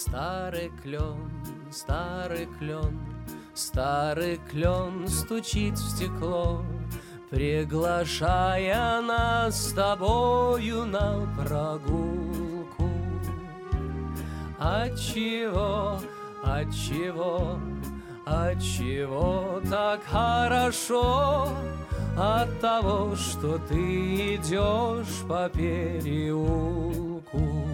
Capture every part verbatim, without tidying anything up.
Старый клен, старый клен, старый клен стучит в стекло, приглашая нас с тобою на прогулку. Отчего, отчего, отчего так хорошо? От того, что ты идешь по переулку.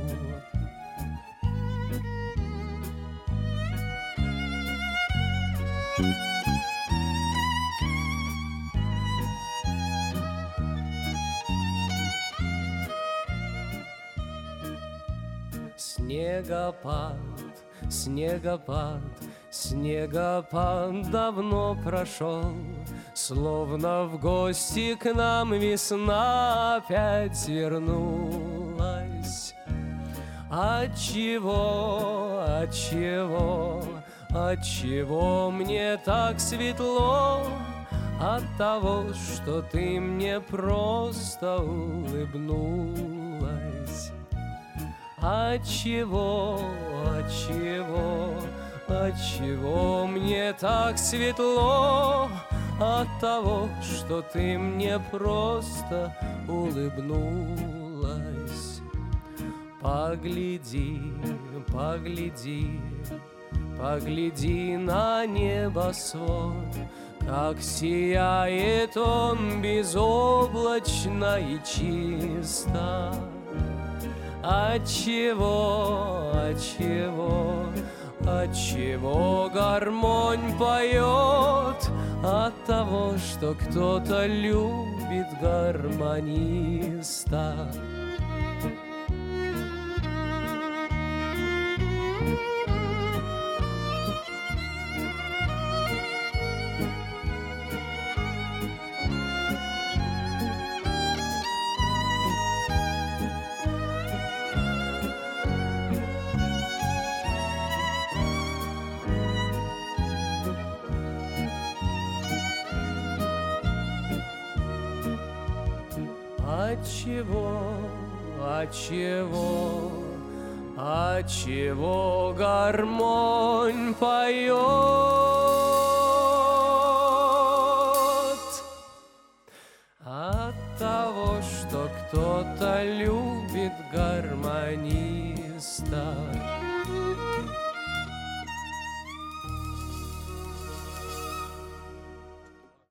Снегопад, снегопад, снегопад давно прошел, словно в гости к нам весна опять вернулась. Отчего, отчего, отчего мне так светло? От того, что ты мне просто улыбнулась. Отчего, отчего, отчего мне так светло? От того, что ты мне просто улыбнулась. Погляди, погляди, погляди на небосвод, как сияет он безоблачно и чисто. Отчего, отчего, отчего гармонь поет? От того, что кто-то любит гармониста. Отчего, отчего, отчего гармонь поет?